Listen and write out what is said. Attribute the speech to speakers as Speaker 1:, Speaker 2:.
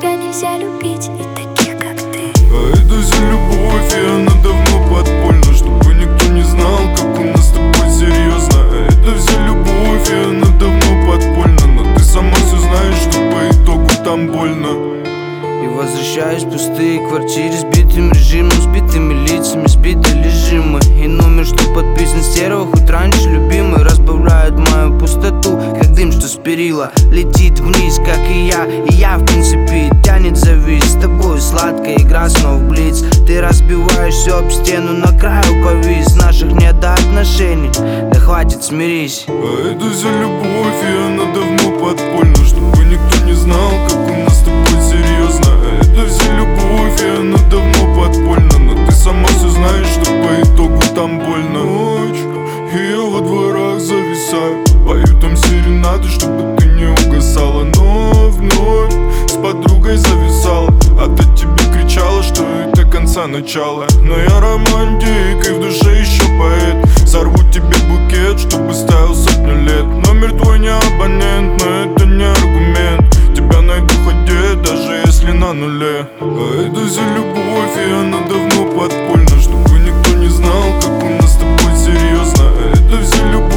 Speaker 1: тебя нельзя любить, и таких, как ты.
Speaker 2: А это за любовь, и она давно подпольна, чтобы никто не знал, как у нас с тобой серьезно. А это вся любовь, и она давно подпольна, но ты сама все знаешь, что по итогу там больно.
Speaker 3: И возвращаюсь в пустые квартиры, сбитым режимом, сбитыми лицами, сбиты лежимы. И номер, что подписан стерва, хоть раньше любимый, разбавляет мою пустоту, как дым, что с перила летит вниз, как и я в принципе тянет завис. С тобой сладкая игра снова в блиц. Ты разбиваешь все об стену, на краю повис. Наших нет до отношений, да хватит, смирись.
Speaker 2: А это вся любовь, и она давно подпольна, чтобы никто не знал, как у нас с тобой серьезно. А это вся любовь, и она давно подпольна, но ты сама все знаешь, что по итогу там больно. Ночь, и я во дворах зависаю, пою там серенады, чтобы ты не угасала. Но вновь с подругой зависала, а та тебе кричала, что это конца начала. Но я романтик, и в душе еще поэт. Сорву тебе букет, чтобы ставил сотню лет. Номер твой не абонент, но это не аргумент. Тебя найду хоть где, даже если на нуле. А это вся любовь, и она давно подпольна, чтобы никто не знал, как у нас с тобой серьезно. А это вся любовь.